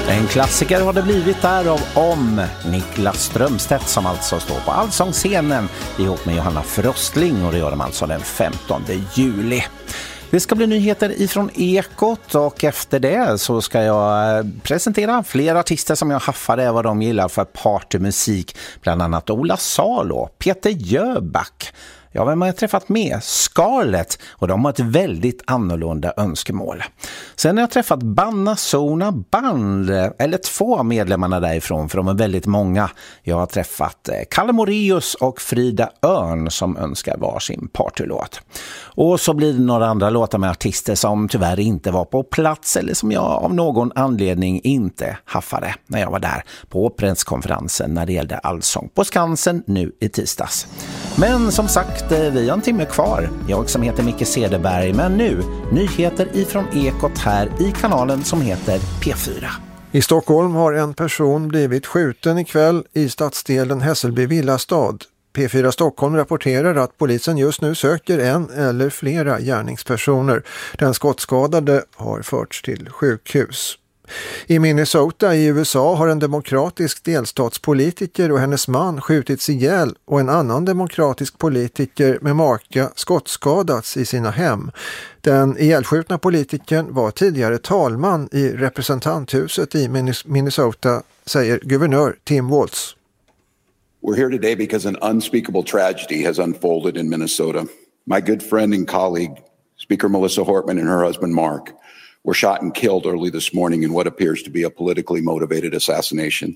En klassiker har det blivit där av Om, Niklas Strömstedt, som alltså står på Allsångsscenen ihop med Johanna Frostling, och det gör de alltså den 15 juli. Det ska bli nyheter ifrån Ekot, och efter det så ska jag presentera flera artister som jag haffade vad de gillar för partymusik, bland annat Ola Salo, Peter Jöback. Ja, vem har jag träffat med? Scarlett, och de har ett väldigt annorlunda önskemål. Sen har jag träffat Banazona Band, eller 2 av medlemmarna därifrån, för de är väldigt många. Jag har träffat Kalle Moraeus och Frida Örn som önskar varsin partylåt. Och så blir det några andra låtar med artister som tyvärr inte var på plats, eller som jag av någon anledning inte haffade när jag var där på presskonferensen när det gällde Allsång på Skansen nu i tisdags. Men som sagt, vi har en timme kvar. Jag som heter Micke Cederberg, men nu nyheter ifrån Ekot här i kanalen som heter P4. I Stockholm har en person blivit skjuten ikväll i stadsdelen Hässelby Villastad. P4 Stockholm rapporterar att polisen just nu söker en eller flera gärningspersoner. Den skottskadade har förts till sjukhus. I Minnesota i USA har en demokratisk delstatspolitiker och hennes man skjutits ihjäl, och en annan demokratisk politiker med maka skottskadats i sina hem. Den ihjälskjutna politikern var tidigare talman i representanthuset i Minnesota, säger guvernör Tim Walz. We're here today because an unspeakable tragedy has unfolded in Minnesota. My good friend and colleague, Speaker Melissa Hortman, and her husband Mark were shot and killed early this morning in what appears to be a politically motivated assassination.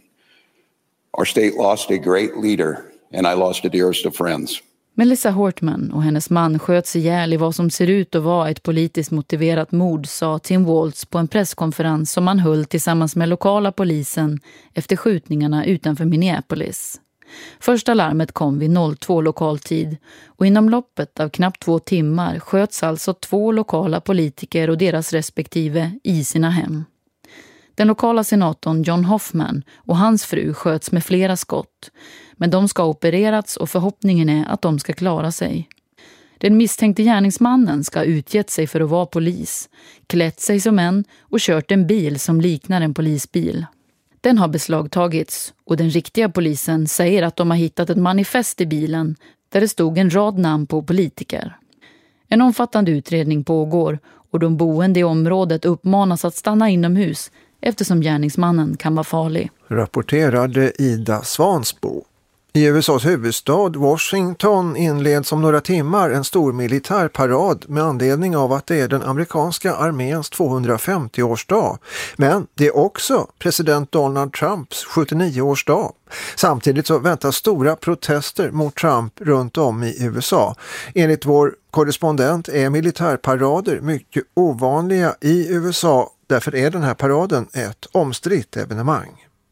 Our state lost a great leader, and I lost the dearest of friends. Melissa Hortman och hennes man sköts ihjäl i vad som ser ut att vara ett politiskt motiverat mord, sa Tim Walz på en presskonferens som han höll tillsammans med lokala polisen efter skjutningarna utanför Minneapolis. Första larmet kom vid 02 lokaltid, och inom loppet av knappt 2 timmar sköts alltså 2 lokala politiker och deras respektive i sina hem. Den lokala senatorn John Hoffman och hans fru sköts med flera skott, men de ska opererats och förhoppningen är att de ska klara sig. Den misstänkte gärningsmannen ska ha utgett sig för att vara polis, klätt sig som en och kört en bil som liknar en polisbil. Den har beslagtagits, och den riktiga polisen säger att de har hittat ett manifest i bilen där det stod en rad namn på politiker. En omfattande utredning pågår, och de boende i området uppmanas att stanna inomhus eftersom gärningsmannen kan vara farlig. Rapporterade Ida Svansbo. I USAs huvudstad Washington inleds om några timmar en stor militärparad med anledning av att det är den amerikanska arméns 250-årsdag. Men det är också president Donald Trumps 79-årsdag. Samtidigt så väntas stora protester mot Trump runt om i USA. Enligt vår korrespondent är militärparader mycket ovanliga i USA. Därför är den här paraden ett omstritt evenemang.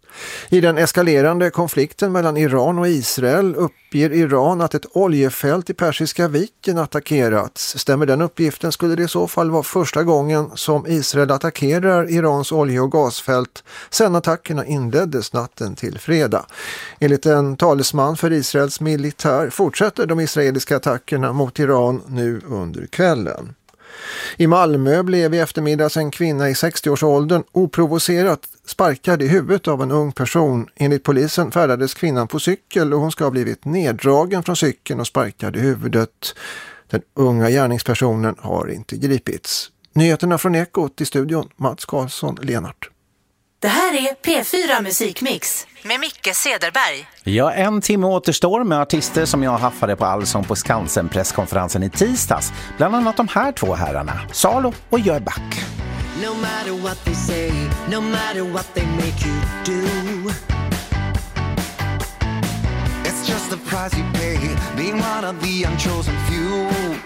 I den eskalerande konflikten mellan Iran och Israel uppger Iran att ett oljefält i Persiska viken attackerats. Stämmer den uppgiften skulle det i så fall vara första gången som Israel attackerar Irans olje- och gasfält sedan attackerna inleddes natten till fredag. Enligt en talesman för Israels militär fortsätter de israeliska attackerna mot Iran nu under kvällen. I Malmö blev i eftermiddags en kvinna i 60-årsåldern oprovocerat sparkad i huvudet av en ung person. Enligt polisen färdades kvinnan på cykel och hon ska ha blivit neddragen från cykeln och sparkad i huvudet. Den unga gärningspersonen har inte gripits. Nyheterna från Ekot i studion, Mats Karlsson, Lenart. Det här är P4 Musikmix med Micke Cederberg. Ja, en timme återstår med artister som jag haffade på Allsång på Skansen presskonferensen i tisdags. Bland annat de här 2 herrarna, Salo och Jöback. No matter what they say, no matter what they make you do, it's just the price you pay, being one of the unchosen few.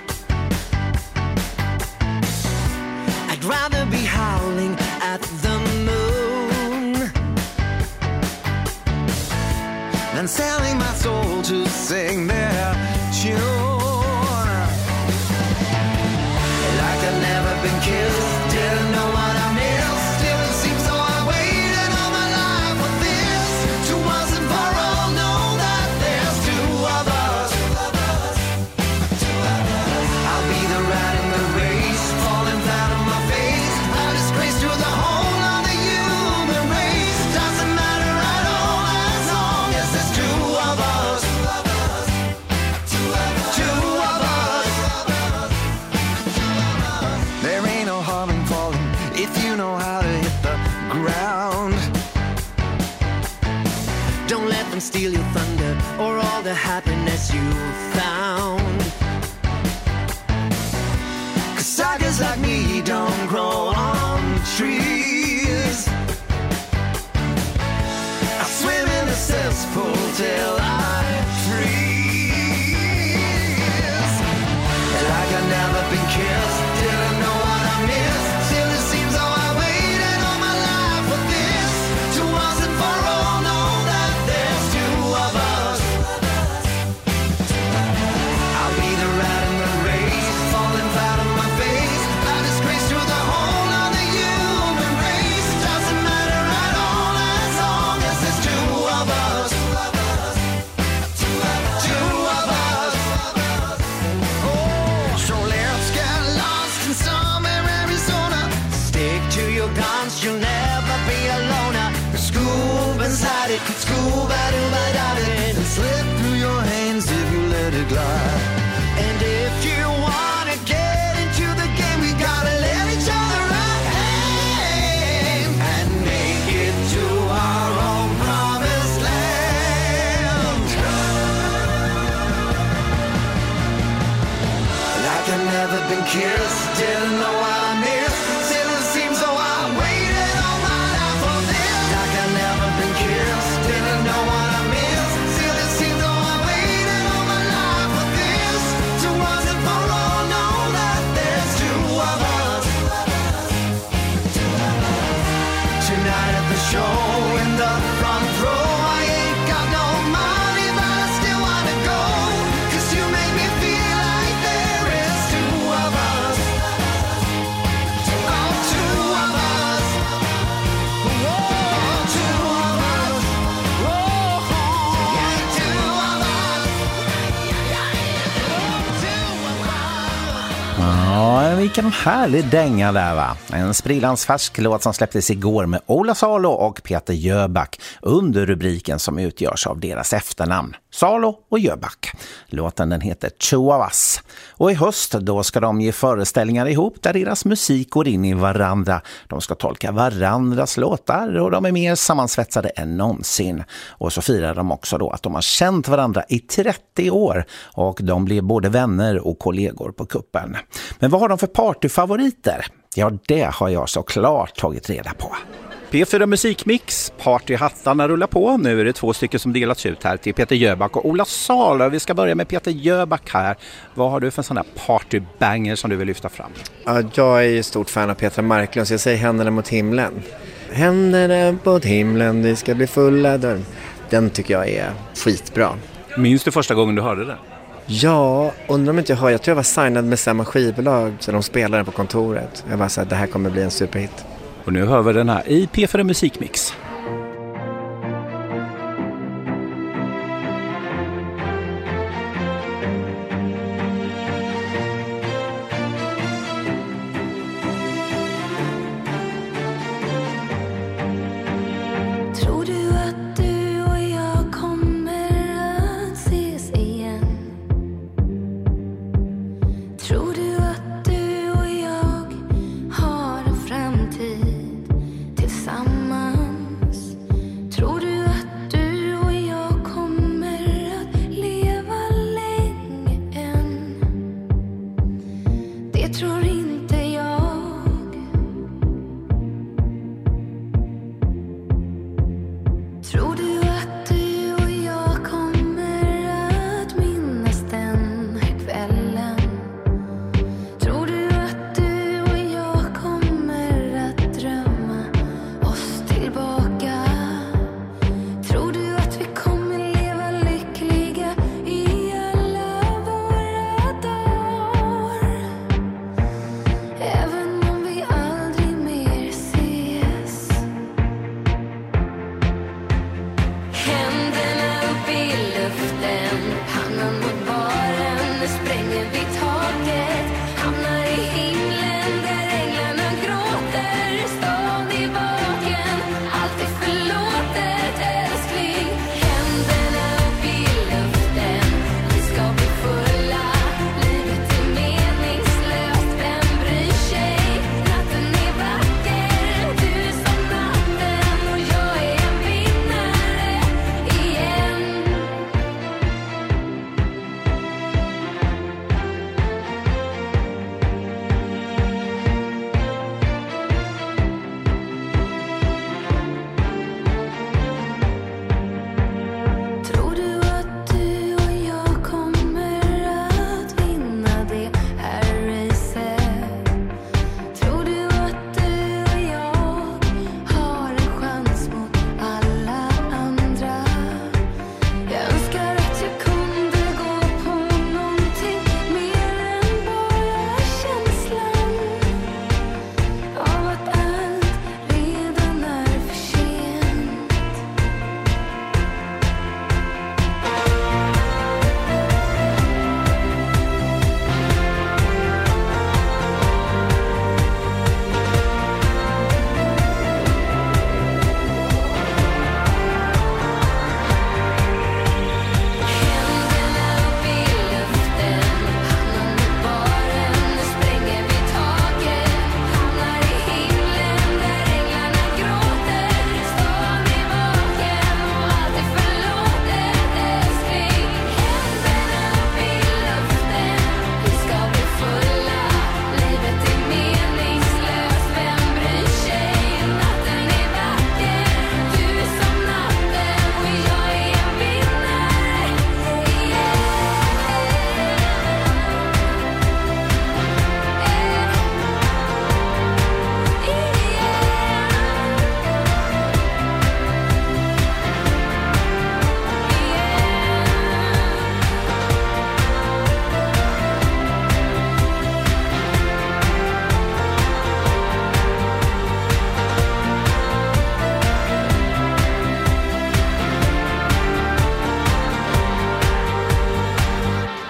I'd rather be howling at the moon than selling my soul to sing their tune. Like I've never been killed, didn't know what I missed. Still it seems so I waited all my life for this. To once and for all know that there's 2 of us. I'll be the rat in the race, falling flat on my face. A disgrace to the whole of around. Don't let them steal your thunder or all the happiness you found. 'Cause suckers like me don't grow on trees. I swim in the cesspool till I freeze. Like I've never been kissed, didn't know what I missed. Still it seems though I waited all my life for this. To once and for all know that there's two of us. I'll be the rat in the race, falling flat on my face. A disgrace to the whole of the human race. Doesn't matter at all as long as there's two of us. Two of us. Oh, so let's get lost in summer Arizona. Stick to your guns, you'll never be a loner. Scuba inside it, scuba it, and slip through your hands if you let it glide. And if you wanna get into the game, we gotta let each other aim and make it to our own promised land. Like I've never been kissed, didn't know what I missed. Still it seems though I waited all my life for this. Like I've never been kissed, didn't know what I missed. Still it seems though I waited all my life for this. To once and for all know that there's two of us. Tonight at the show in the front row, I ain't got no money but I still wanna go. 'Cause you make me feel like there is two of us. Oh, two of us. Whoa, two of us. Whoa, yeah, two of us. Two of us. Ja, vilken härlig dänga där va. En sprillans färsk låt som släpptes igår med Ola Salo och Peter Jöback under rubriken som utgörs av deras efternamn. Salo och Jöback. Låten den heter Two of Us. Och i höst då ska de ge föreställningar ihop där deras musik går in i varandra. De ska tolka varandras låtar och de är mer sammansvetsade än någonsin. Och så firar de också då att de har känt varandra i 30 år och de blir både vänner och kollegor på kuppen. Men vad har de för partyfavoriter? Ja, det har jag såklart tagit reda på. P4 Musikmix, partyhattarna rullar på. Nu är det 2 stycken som delats ut här till Peter Jöback och Ola Salo. Vi ska börja med Peter Jöback här. Vad har du för sådana partybanger som du vill lyfta fram? Ja, jag är ju stort fan av Petra Marklund så jag säger Händerna mot himlen. Händerna mot himlen, det ska bli fulla dörr. Den tycker jag är skitbra. Minns du första gången du hörde det? Ja, undrar om inte jag tror jag var signad med samma skivbolag så de spelade den på kontoret. Jag var så här, det här kommer bli en superhit. Och nu hör vi den här i P4 Musikmix. Tror du att du och jag kommer att ses igen? Tror du att du och jag har en framtid tillsammans?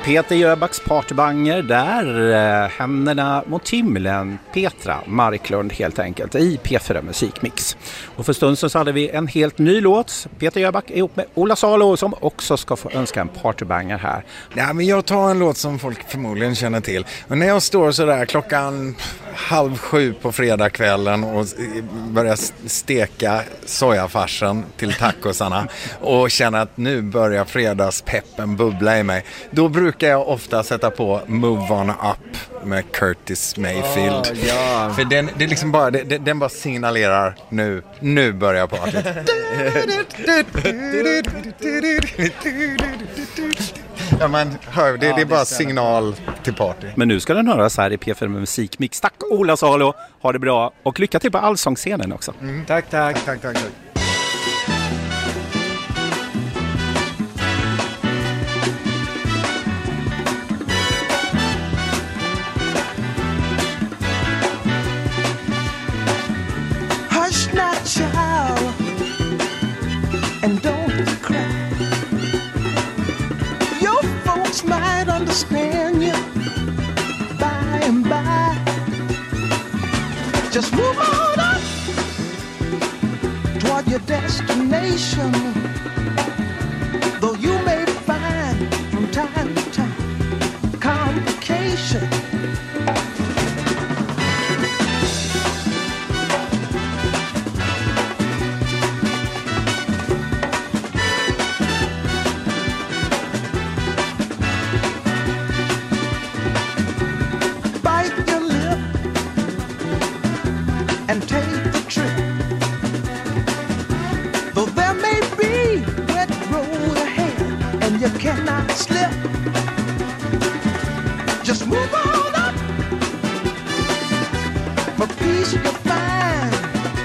Peter Jöbacks partybanger där, händerna mot himlen, Petra Marklund helt enkelt i P4 Musikmix. Och för stunden så hade vi en helt ny låt, Peter Jöback ihop med Ola Salo som också ska få önska en partybanger här. Ja, men jag tar en låt som folk förmodligen känner till. Och när jag står så där klockan 6:30 på fredagskvällen och börjar steka sojafarsen till tacosarna och känner att nu börjar fredagspeppen bubbla i mig, då brukar jag ofta sätta på Move On Up med Curtis Mayfield. Ja. För det är liksom bara, den bara signalerar nu börjar partyt. Ja, man hör, det är bara signal till party. Men nu ska den höras här i P4 Musikmix. Tack Ola Salo, ha det bra och lycka till på allsångsscenen också. Tack. Hush not, child, and don't cry. Your folks might understand you by and by. Just move on up toward your destination. Though you may find from time to time complications. Bite your lip and take the trip. Though there may be wet road ahead and you cannot slip, just move on up for peace you'll find.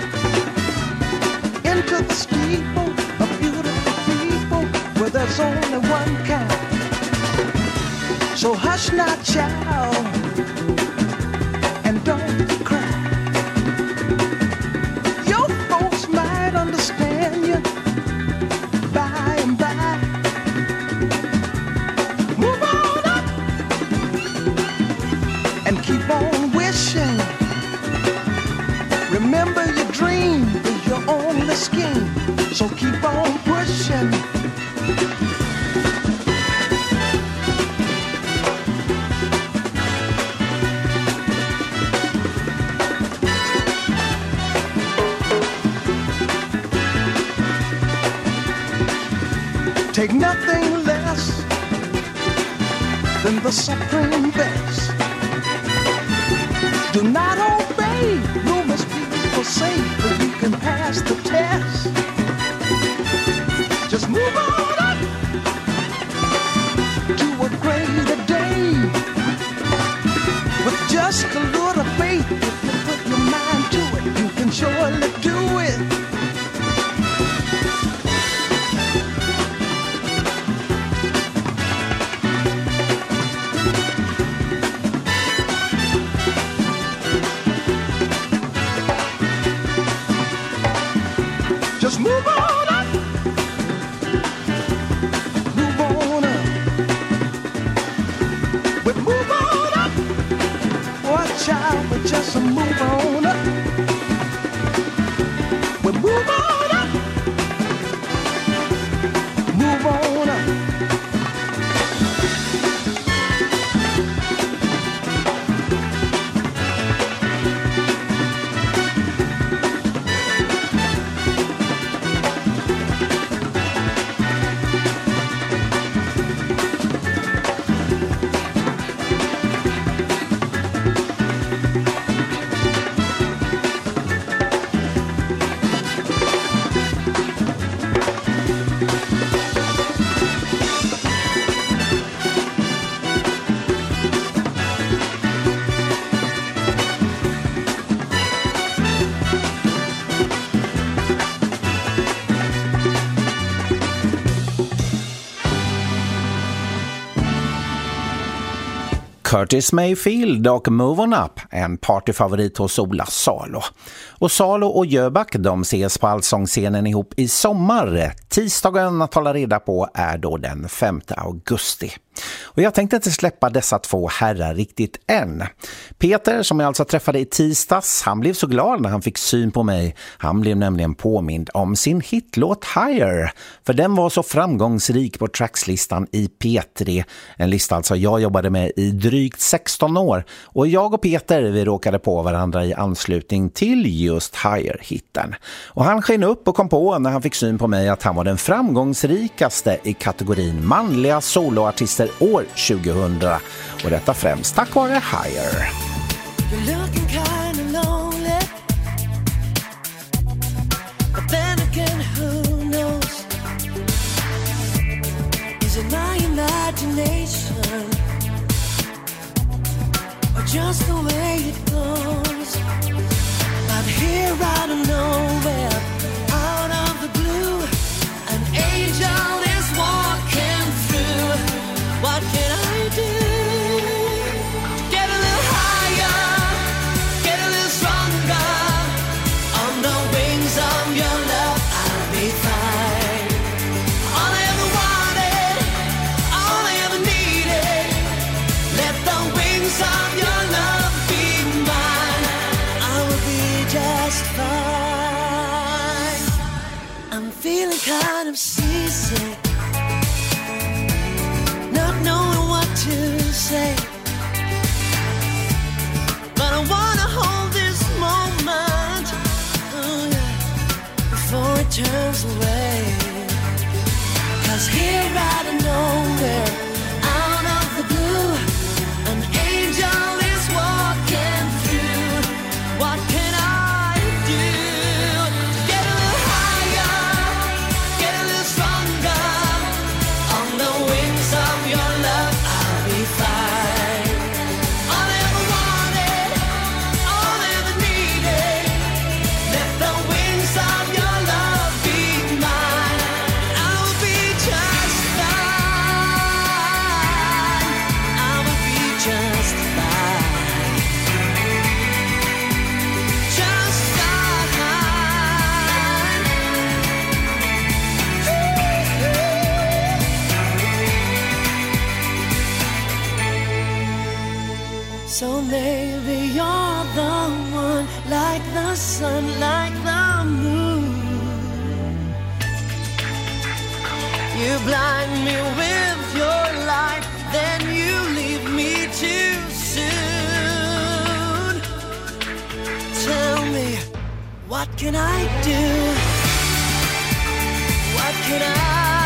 Into the steeple of beautiful people where there's only one kind. So hush not, child, and don't cry. Your folks might understand you by and by. Move on up and keep on wishing. Remember your dream is your only scheme, so keep on pushing. Take nothing less than the supreme best. Do not obey rumors people say, but you can pass the test. Just move on up to a greater day. With just a little faith, if you put your mind to it, you can surely do it. Just move on up. Move on up. We move on up. Watch out, we just move on up. We move on up. Move on up. Curtis Mayfield och Move On Up, en partyfavorit hos Ola Salo. Och Salo och Jöback, de ses på allsångsscenen ihop i sommar. Tisdagen att hålla reda på är då den 5 augusti. Och jag tänkte inte släppa dessa två herrar riktigt än. Peter, som jag alltså träffade i tisdags, han blev så glad när han fick syn på mig. Han blev nämligen påmind om sin hitlåt Higher. För den var så framgångsrik på trackslistan i P3. En lista alltså jag jobbade med i drygt 16 år. Och jag och Peter, vi råkade på varandra i anslutning till just Higher-hitten. Och han sken upp och kom på när han fick syn på mig att han var den framgångsrikaste i kategorin manliga soloartister år 2000. Och detta främst tack vare Higher. You're looking kind of lonely, but then again, who knows? Is it my imagination, or just the way it goes? But here out of nowhere, out of the blue, an angel is walking through. What can I do? Get a little higher, get a little stronger. On the wings of your love, I'll be fine. All I ever wanted, all I ever needed. Let the wings of your love be mine. I will be just fine. I'm feeling kind of seasick, not knowing what to say, but I wanna hold this moment, oh yeah, before it turns away. 'Cause here out of nowhere, out of the blue, an angel is walking through. What can I do? Get a little higher, get a little stronger. On the wings of your love, I'll be fine. All I ever wanted, all I ever needed. Let the wings of your love be mine. I will be just fine. I will be just fine. Just so maybe you're the one, like the sun, like the moon. You blind me with your light, then you leave me too soon. Tell me, what can I do? What can I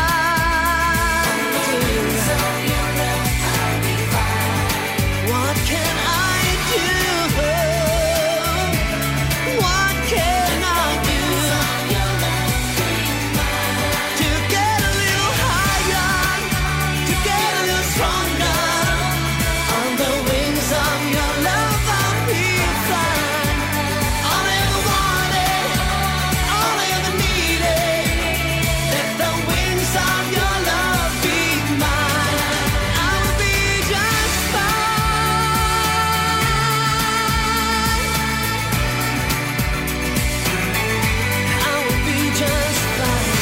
do? What can I do? What can I do to get a little higher, to get a little stronger? On the wings of your love, I'll be fine. All I ever wanted, all I ever needed. Let the wings of your love be mine. I will be just fine. I will be just fine.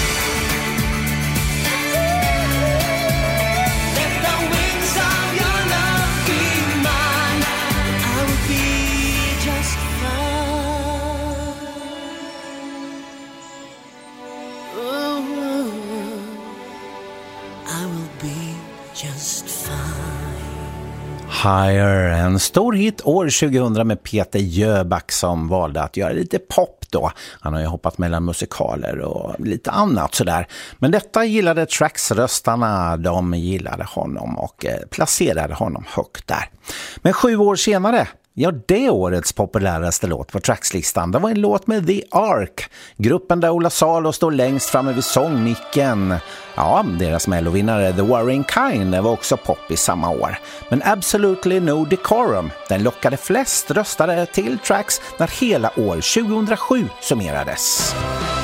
Let the wings of your love be mine. I will be just fine. Ooh, I will be just fine. Higher, en stor hit år 2000 med Peter Jöback som valde att göra lite pop då. Han har ju hoppat mellan musikaler och lite annat sådär. Men detta gillade Trax-röstarna, de gillade honom och placerade honom högt där. Men 7 år senare, ja, det årets populäraste låt på Trax-listan, det var en låt med The Ark. Gruppen där Ola Salo står längst framme vid sångmicken. Ja, deras mellovinnare The Worrying Kind var också pop i samma år. Men Absolutely No Decorum, den lockade flest röstare till Trax när hela år 2007 summerades.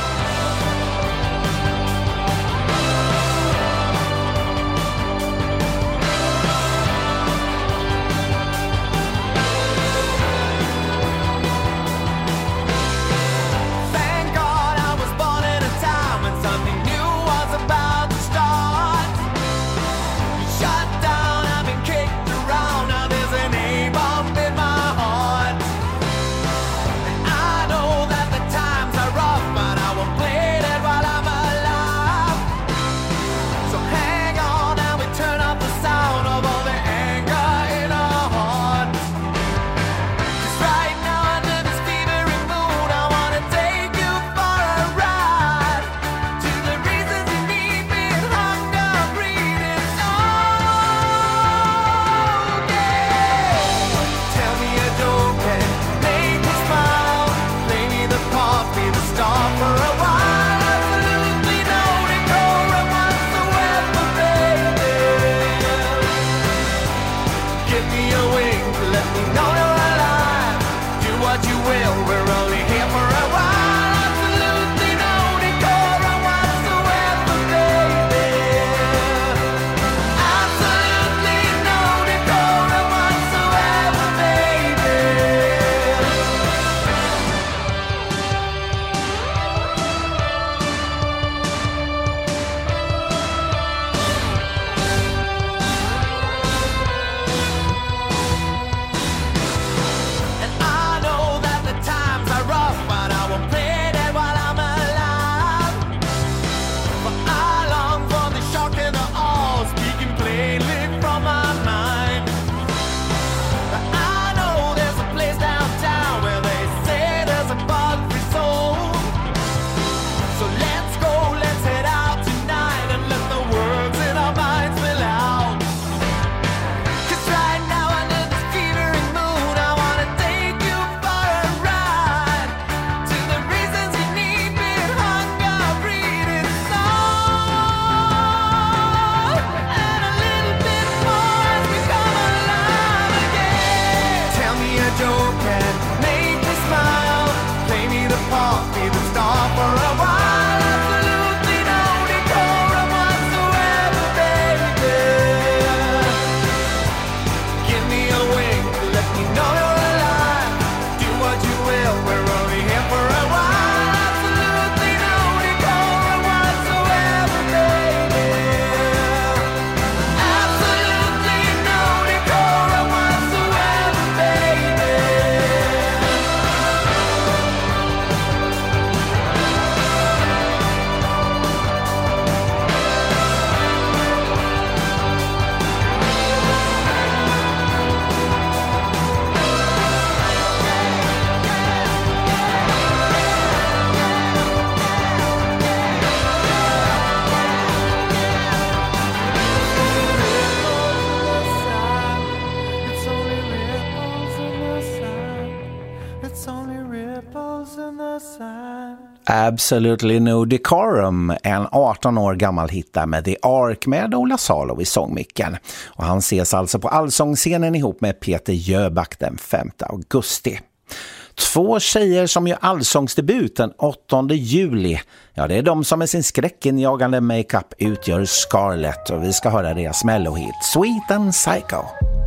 Thank God I was born in a time when something new was about to start. Shut down Absolutely No Decorum, en 18 år gammal hit där med The Ark med Ola Salo i sångmicken. Och han ses alltså på Allsångsscenen ihop med Peter Jöback den 5 augusti. 2 tjejer som gör allsångsdebut den 8 juli. Ja, det är de som med sin skräckinjagande makeup utgör Scarlett, och vi ska höra deras mellohit Sweet and Psycho.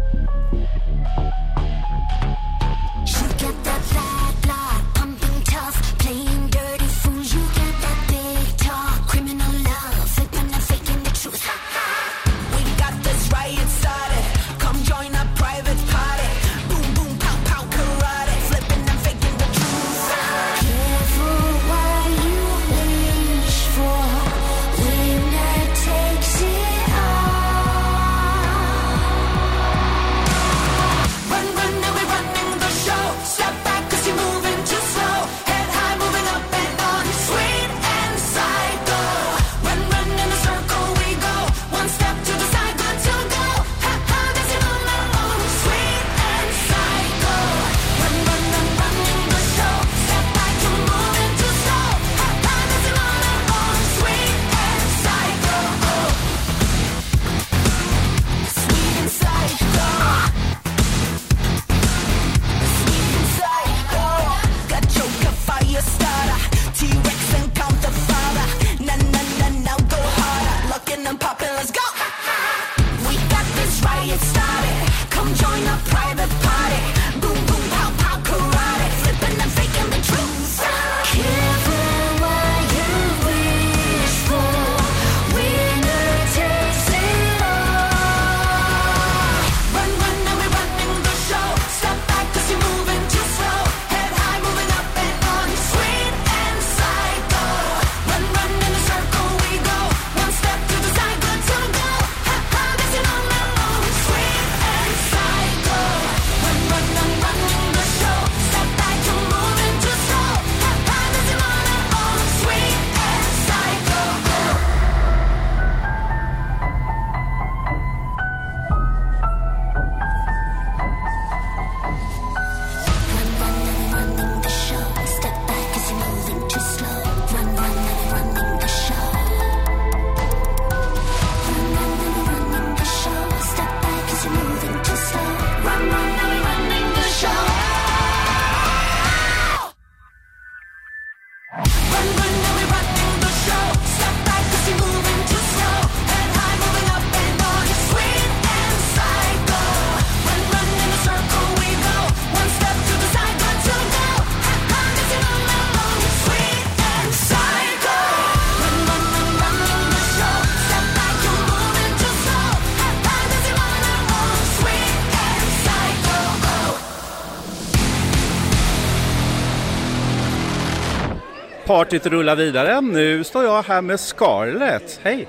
Partyt rullar vidare. Nu står jag här med Scarlett. Hej!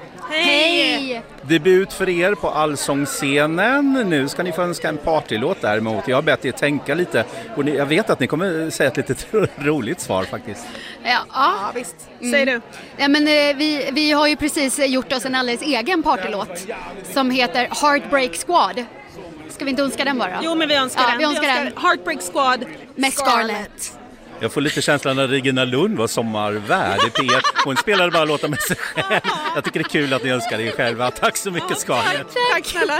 Hej! Debut för er på Allsångsscenen. Nu ska ni få önska en partylåt däremot. Jag har bett er tänka lite. Och jag vet att ni kommer säga ett lite roligt svar faktiskt. Ja visst. Säg du. Ja, men, vi har ju precis gjort oss en alldeles egen partylåt som heter Heartbreak Squad. Ska vi inte önska den bara? Jo, men vi önskar den. Vi önskar den. Heartbreak Squad med Scarlett. Jag får lite känslan när Regina Lund var sommarvärd i P1. Hon spelade bara låtar med sig själv. Jag tycker det är kul att ni önskar det själva. Tack så mycket, Scarlett. Tack snälla.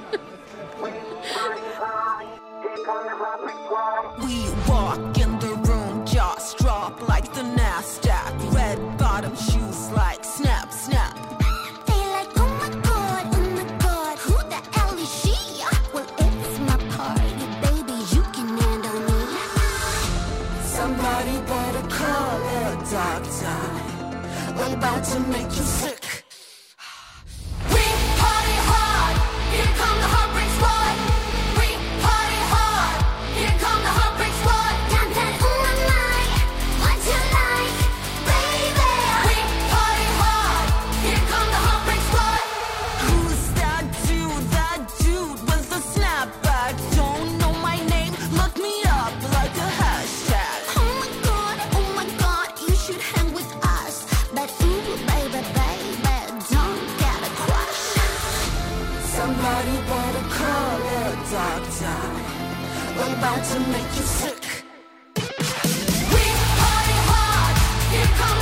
We walk in the room, jaws drop like the Nasdaq. Red bottom shoes like snap, snap. They like, oh my god, who the hell is she? Well, it's my party, baby, you can handle me. Somebody better call a doctor. We're about to make you sick. We party hard, here come the Heartbreak Squad. We party hard, here come the Heartbreak Squad. Got that on my mind, what you like, baby? We party hard, here come the Heartbreak Squad. Who's that dude with the snapback? Don't know my name, look me up like a hashtag. Oh my god, you should hang with us. But ooh, baby, don't get a crush. Somebody better call a doctor. We're about to make you sick. We party hard, here come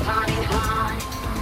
party hard.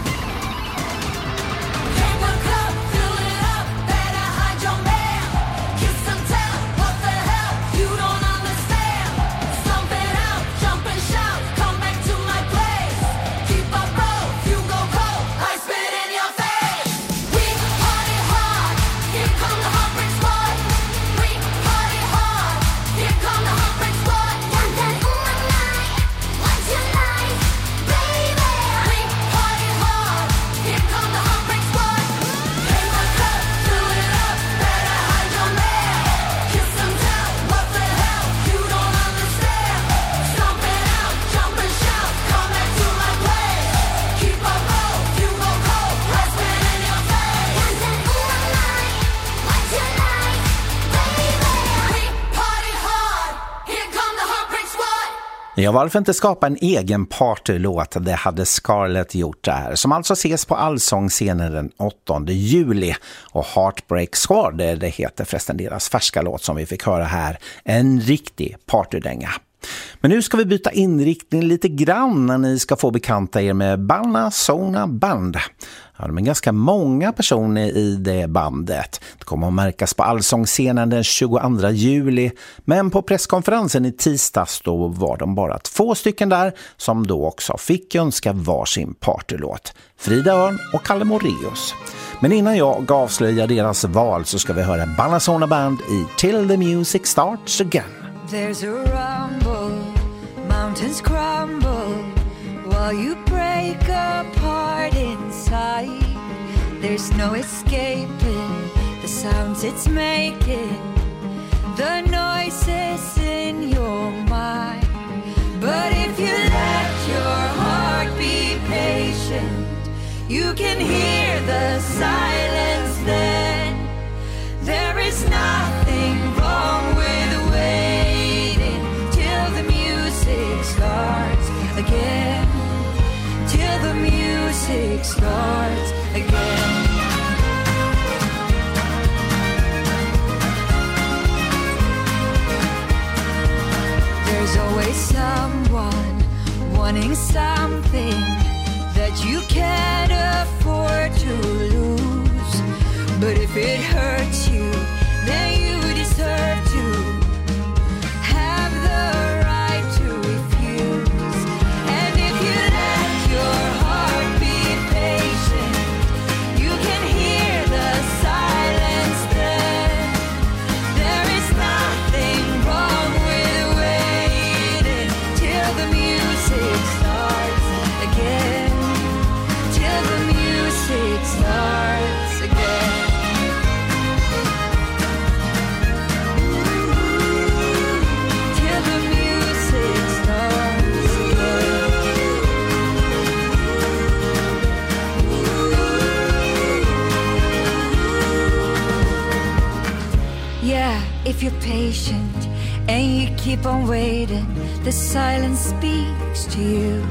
Came a cup, fill it up, better hide your man. Kiss and tell, what the hell, you don't understand. Stomp it out, jump and shout, come back to my place. Keep up, bro, you go cold, I spit in your face. We party hard, here come the Heartbreak Squad. We party hard, here come the Heartbreak Squad. Dun dun, ooh my my, what's your life, baby? We party hard, here come the Heartbreak Squad. Came a cup, fill it up, better hide your man. Kiss and tell, what the hell, you don't understand. Stomp it out, jump and shout, come back to my place. Keep up, bro, you go cold, I spit in your face. Dun dun, ooh my my, what's your life, baby? We party hard, here come the Heartbreak Squad. Ja, varför inte skapa en egen partylåt? Det hade Scarlett gjort där, som alltså ses på Allsångsscenen den 8 juli. Och Heartbreak Squad, det heter förresten deras färska låt som vi fick höra här. En riktig partydänga. Men nu ska vi byta inriktning lite grann när ni ska få bekanta er med Bannasona Band. Ja, de är ganska många personer i det bandet. Det kommer att märkas på Allsångsscenen den 22 juli. Men på presskonferensen i tisdags då var de bara 2 stycken där som då också fick önska varsin partylåt. Frida Örn och Kalle Moraeus. Men innan jag avslöjar deras val så ska vi höra Bannasona Band i Till the Music Starts Again. There's a rumble, mountains crumble while you break apart inside. There's no escaping the sounds it's making, the noises in your mind. But if you let your heart be patient, you can hear the silence then. There is nothing wrong with waiting till the music starts again. Till the music starts again. There's always someone wanting something that you can't afford to lose. But if it hurts you, then you deserve to have the right to refuse. And if you let your heart be patient, you can hear the silence then. There is nothing wrong with waiting till the music starts again. Till the music starts again. Till the music starts again. Yeah, if you're patient and you keep on waiting, the silence speaks to you.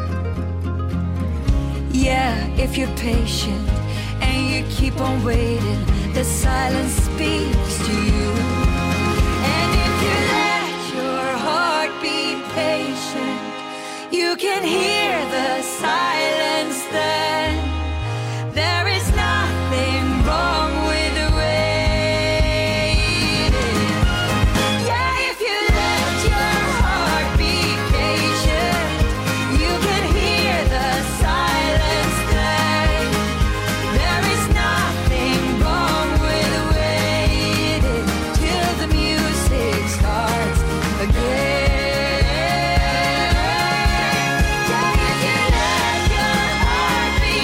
Yeah, if you're patient and you keep on waiting, the silence speaks to you. And if you let your heart be patient, you can hear the silence then. There is nothing wrong with waiting. Yeah, if you let your heart be patient, you can hear the silence then. There is nothing wrong with waiting till the music starts again. Yeah, if you let your heart be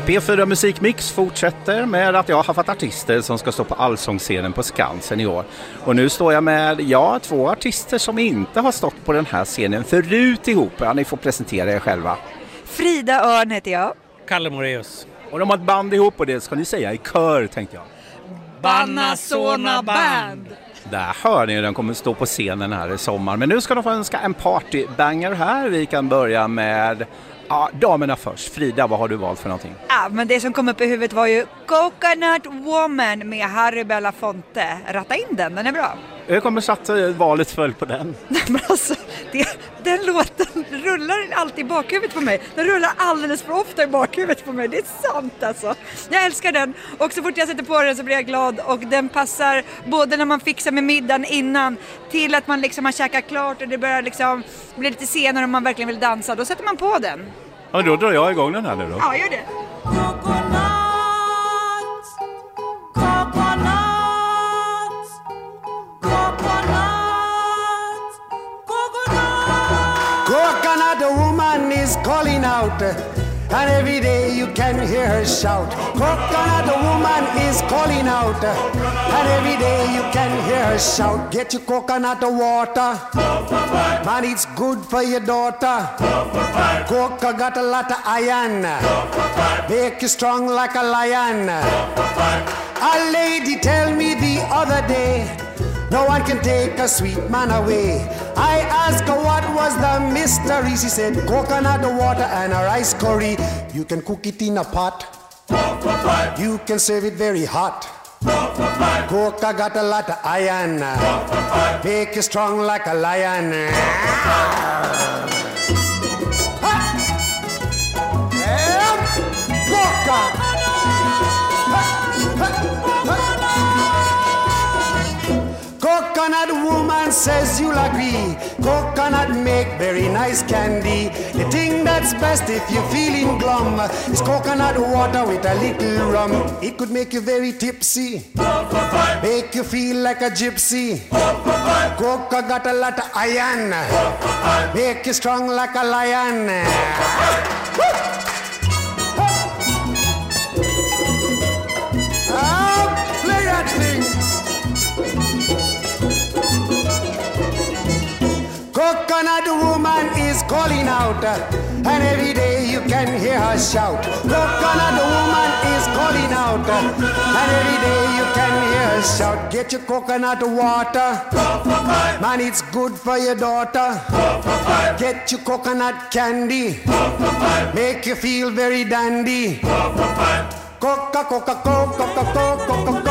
P4 Musikmix fortsätter med att jag har haft artister som ska stå på allsångsscenen på Skansen i år. Och nu står jag med, två artister som inte har stått på den här scenen förut ihop. Ja, ni får presentera er själva. Frida Örn heter jag. Kalle Moraeus. Och de har ett band ihop och det ska ni säga i kör, tänkte jag. Bannasona Band. Där hör ni, den kommer stå på scenen här i sommar. Men nu ska de få önska en partybanger här. Vi kan börja med damerna först. Frida, vad har du valt för någonting? Ja, men det som kom upp i huvudet var ju Coconut Woman med Harry Belafonte. Ratta in den är bra. Jag kommer satt valet föll på den. Men alltså, den låten rullar alltid i bakhuvudet på mig. Den rullar alldeles för ofta i bakhuvudet på mig. Det är sant alltså. Jag älskar den. Och så fort jag sätter på den så blir jag glad. Och den passar både när man fixar med middagen innan till att man liksom har käkat klart och det börjar liksom bli lite senare om man verkligen vill dansa. Då sätter man på den. Ja, då drar jag igång den här nu då. Ja, gör det. Coconut woman is calling out, and every day you can hear her shout. Coconut woman is calling out, and every day you can hear her shout. Get your coconut water, man, it's good for your daughter. Coca got a lot of iron, make you strong like a lion. A lady tell me the other day, no one can take a sweet man away. I asked her what was the mystery. She said coconut water and a rice curry. You can cook it in a pot, you can serve it very hot. Coca got a lot of iron, make you strong like a lion. Coca. Coconut woman says you'll agree. Coconut make very nice candy. The thing that's best if you're feeling glum is coconut water with a little rum. It could make you very tipsy, make you feel like a gypsy. Coca got a lot of iron, make you strong like a lion. Play that thing. Coconut woman is calling out, and every day you can hear her shout. Coconut woman is calling out, and every day you can hear her shout. Get your coconut water, man, it's good for your daughter. Get your coconut candy, make you feel very dandy. Coca, Coca, Coca, Coca, Coca, Coca,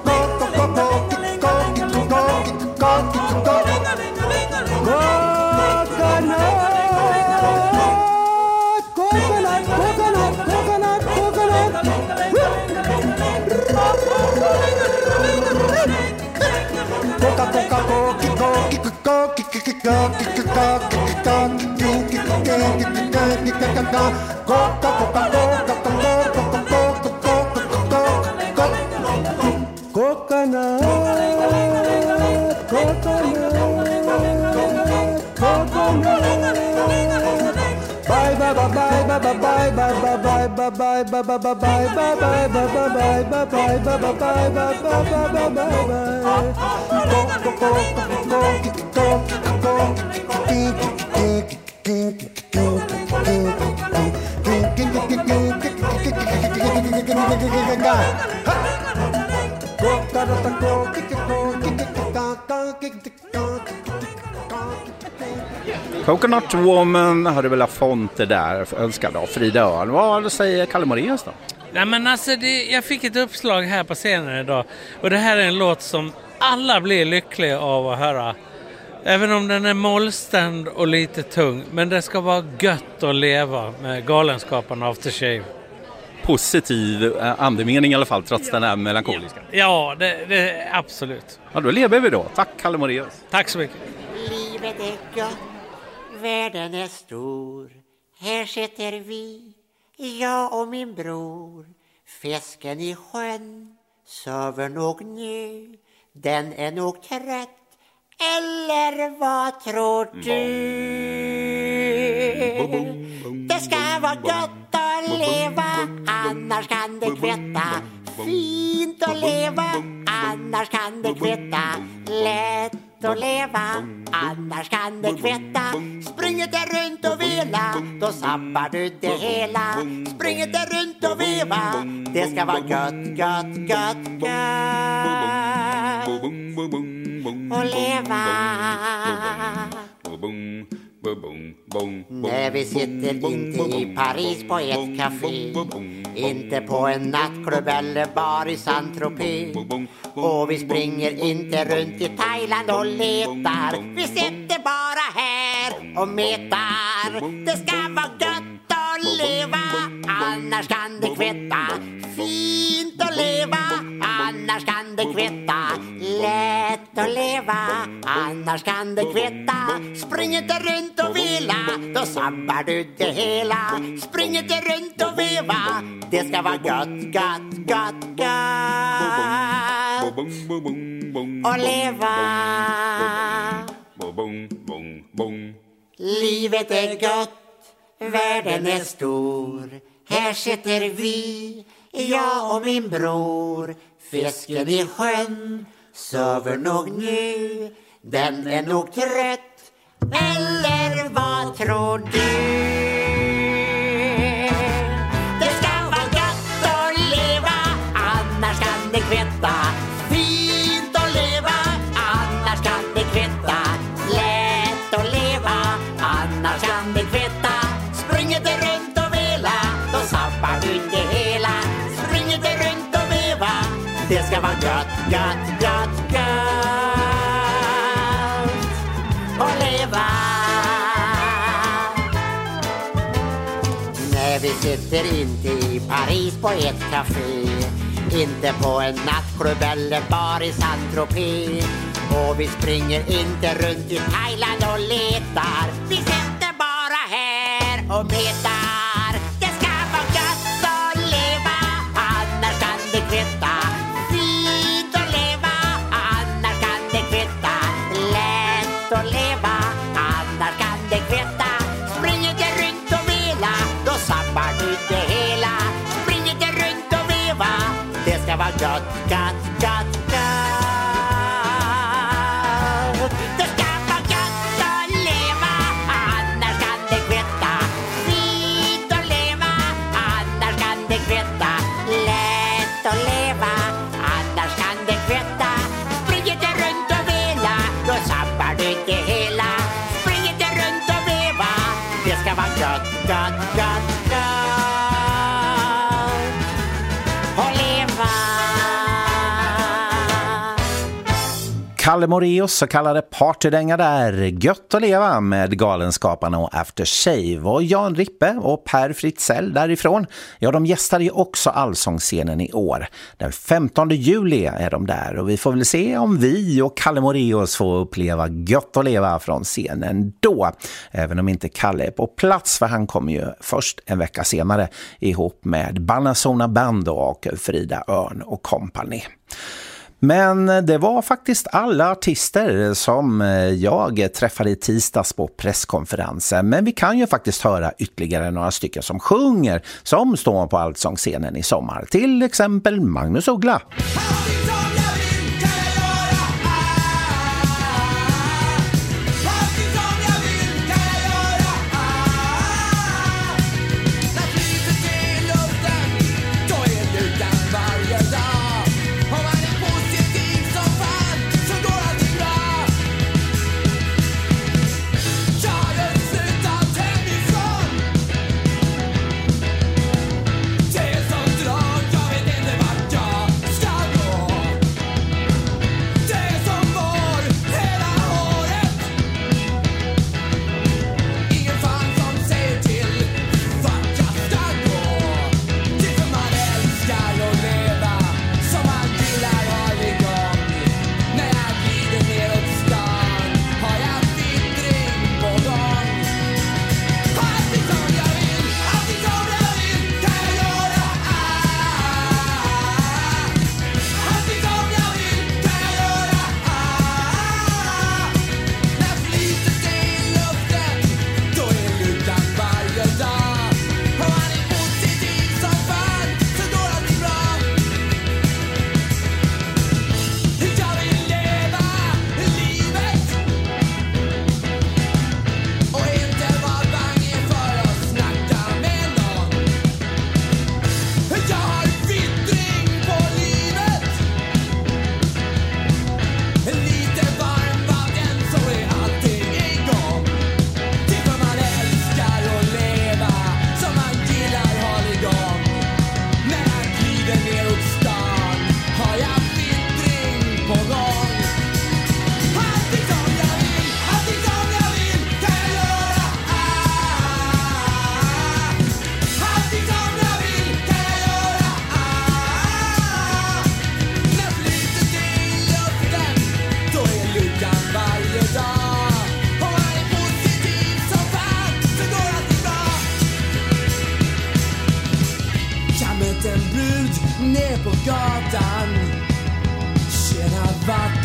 Coconut Woman hade väl Belafonte där, önskad av Frida Örn. Vad säger Kalle Moraeus då? Nej, men alltså jag fick ett uppslag här på scenen idag. Och det här är en låt som alla blir lyckliga av att höra. Även om den är mollstämd och lite tung. Men det ska vara gött att leva med Galenskaparna After Shave. Positiv andemening i alla fall, trots den här melankoliska. Ja, det absolut. Ja, då lever vi då. Tack Kalle Moraeus. Tack så mycket. Livet är gott, världen är stor. Här sitter vi, jag och min bror. Fisken i sjön sover nog nu. Den är nog trött, eller vad tror du? Det ska vara gott att leva, annars kan det kvätta. Fint att leva, annars kan det kvätta. Lätt att leva, annars kan det kvätta. Spring inte runt och vela, då sabbar du det hela. Spring inte runt och veva, det ska vara gött, gött, gött, gött och leva. När vi sitter inte i Paris på ett café, inte på en nattklubb eller bar i Saint-Tropez, och vi springer inte runt i Thailand och letar. Vi sitter bara här och metar. Det ska vara gött att leva, annars kan det kvätta. Fint att leva, annars kan det kvätta. Lätt att leva, annars kan det kvätta. Spring inte runt och vela, då sabbar du det hela. Spring inte runt och veva, det ska vara gött, gött, gött, gött och leva. Livet är gött, världen är stor. Här sitter vi, jag och min bror. Fisken i sjön söver nog nu, den är nog trött. Eller vad tror du? Det ska vara gött att leva, annars kan det kvätta. Fint att leva, annars kan det kvätta. Lätt att leva, annars kan det kvätta. Spring inte runt och vela, då sabbar du det hela. Spring inte runt och veva, det ska vara gött, gött, gött, gött och leva. När vi sitter inte i Paris på ett café, inte på en nattklubb eller bar i Saint-Tropez, och vi springer inte runt i Thailand och letar. Vi sitter bara här och metar. Det ska vara gött att leva, annars kan det kvätta. Fint att leva, annars kan det kvätta. Lätt att leva, annars kan det kvätta. Spring inte runt och vela, då sabbar du det hela. Spring inte runt och veva, det ska vara gött, gött, gött, gött. Det ska vara gött att leva, annars kan det kvätta. Fint att leva, annars kan det kvätta. Lätt att leva, annars kan det kvätta. Spring inte runt och vela, då sabbar du det hela. Spring inte runt och veva, det ska vara gött, gött, gött, gött och leva. Kalle Moraeus så kallade partydänga där, Gött att leva med Galenskaparna och After Shave. Och Jan Rippe och Per Fritzell därifrån, ja, de gästade ju också Allsångsscenen i år. Den 15 juli är de där, och vi får väl se om vi och Kalle Moraeus får uppleva Gött att leva från scenen då. Även om inte Kalle är på plats, för han kommer ju först en vecka senare ihop med Bannasona Band och Frida Örn och kompani. Men det var faktiskt alla artister som jag träffade i tisdags på presskonferensen. Men vi kan ju faktiskt höra ytterligare några stycken som sjunger, som står på Allsångsscenen i sommar. Till exempel Magnus Uggla. Det är som drag, jag vet inte vart jag ska gå.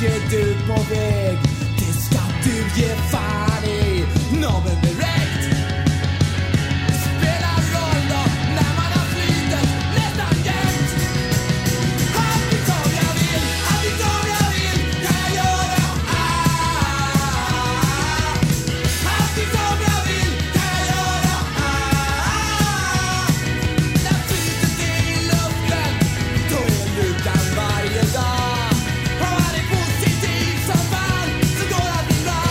vart är du på väg? Det ska du ge fan i. Nobben direkt. Spelar roll då när man har flytet nästan jämt. Alltid som jag vill, alltid som jag vill kan jag göra. Alltid som jag vill kan jag göra. När flytet är i luften, då är lukan varje dag. Och han är positiv som fan, så går allt bra.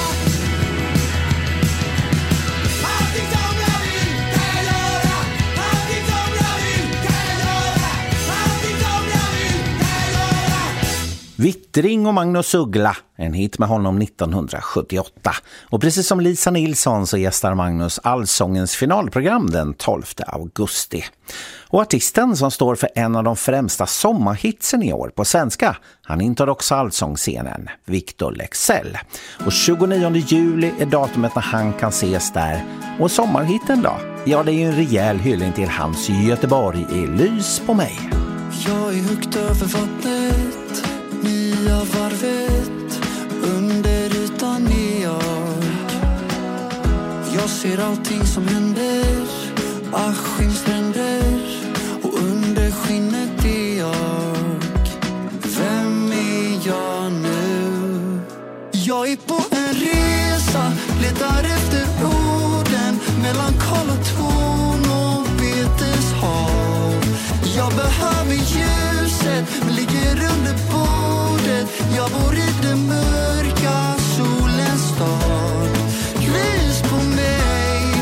Allting som jag vill kan jag göra. Allting som jag vill kan jag göra. Allting som jag vill kan jag göra. Vittring och Magnus Uggla, en hit med honom 1978. Och precis som Lisa Nilsson så gästar Magnus Allsångens finalprogram den 12 augusti. Och artisten som står för en av de främsta sommarhitsen i år på svenska, han intar också Allsångsscenen, Victor Leksell. Och 29 juli är datumet när han kan ses där. Och sommarhitten då? Ja, det är ju en rejäl hyllning till hans Göteborg i Lys på mig. Jag är högt över vattnet, nya varvet, under ytan är jag. Jag ser allting som händer, Askimstränder, och under skinnet är jag. Vem är jag nu? Jag är på en resa, letar efter orden mellan Karlatorn och Beteshav. Jag behöver ljuset, men ligger under bordet. Jag bor i den mörka solens stad. Lys på mig,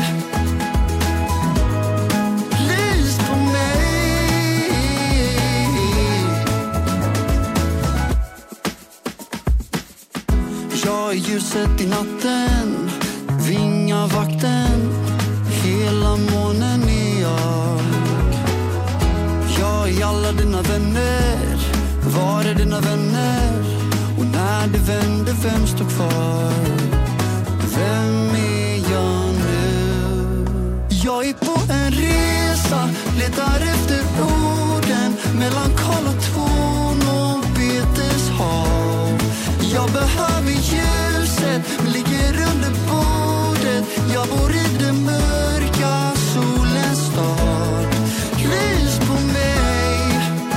lys på mig. Jag är ljuset i natten, vingavakten, hela månen är jag. Jag är alla dina vänner, var är dina vänner? Och när det vänder, vem står kvar? Vem är jag nu? Jag är på en resa, letar efter orden mellan Karlatorn och Beteshav. Jag behöver ljuset, men ligger under bordet. Jag bor i den mörka solens stad. Lys på mig,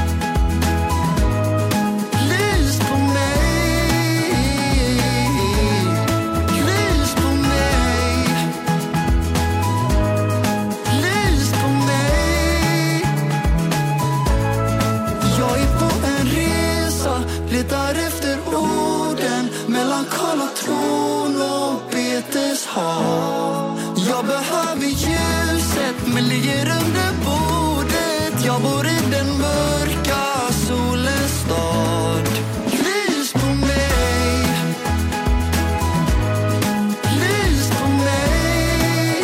lys på mig, lys på mig, lys på mig. Jag är på en resa, letar efter orden mellan Karlatorn och Beteshav. Jag behöver ljuset, men ligger under bordet. Jag bor i den mörka solens stad. Lys på mig, lys på mig.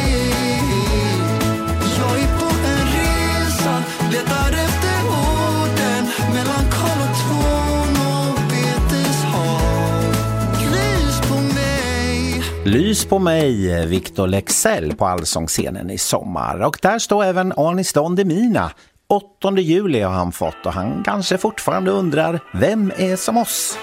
Jag är på en resa, letar efter orden mellan Karlatorn och Beteshav. Lys på mig. Lys på mig, Victor Leksell på Allsångsscenen i sommar. Och där står även Anis Don Demina. 8 juli har han fått och han kanske fortfarande undrar, vem är som oss?